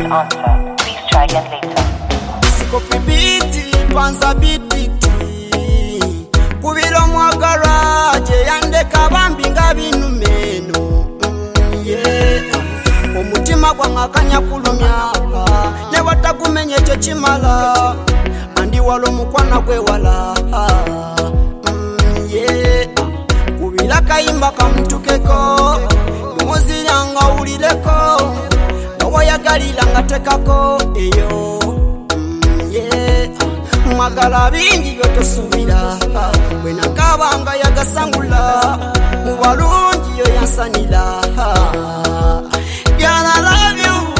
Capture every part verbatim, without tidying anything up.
an answer. Please try again later. Sikopi biti, panza biti kubiro mwagaraje yandeka bambi nga binu meno mm, yeah. Omutima gwangakanya kulumya ne watakumenye kyo kimala andi walo mukwana gwe wala mm, yeah. Kubira kayimba kamutukeko muziranga ulileko nawayagalira nga tekako eyo mm, yeah. Mwagala bingi byotosubira bwena kabanga yagasangula mu balungi yo yansanira Girl, I love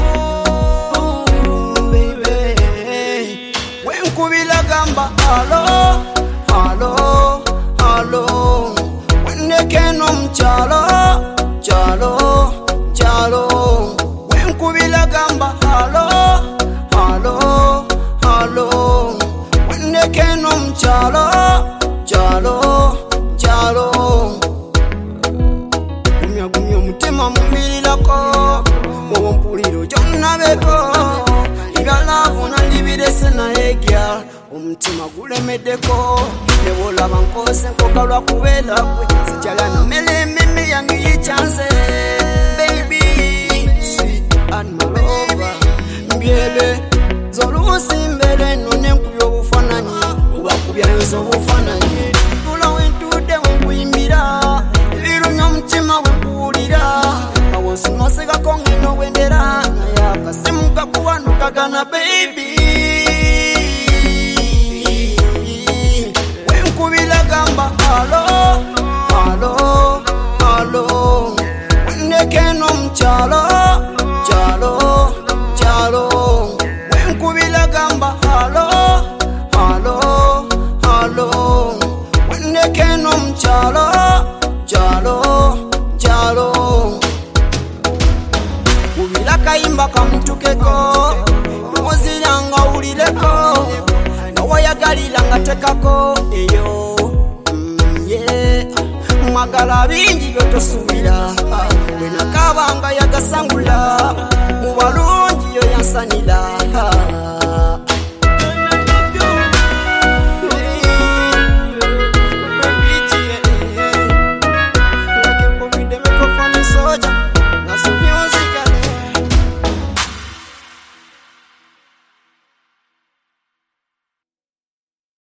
you baby wenkubila gamba halo halo halo wenekeno mchalo chalo chalo wenkubila gamba halo halo halo wenekeno mchalo chalo chalo gumya gumya mutima mumbilirako mwobo mpuliro gyonnabeko ibyalavu nandibirese naye gyal omutima gulemeddeko nebolaba nkose nkoga lwa kubeera gwe sikyala nomere ememe yange yichanse baby sweet and my lover mbyebe zoluusi mbere none nkubya obufananyi obakubyayoza obufananyi tula wentudde wenkuyimbira ebirumya omutima wenkuwulira awo nsimasigako ngeno wendera naye akasimu kakuba nokagana baby wenkubira gamba halo halo halo wenekeno mukyalo kyalo kyalo wenkubira gamba halo halo halo wenekeno mukyalo kyalo kyalo kubira kayimba kamutukeko muziranga ulileko nawayagalira nga tekako eyo mm, yeah. Mwagala bingi byotosubira bwena kabanga yagasangula mu balungi yo yansanira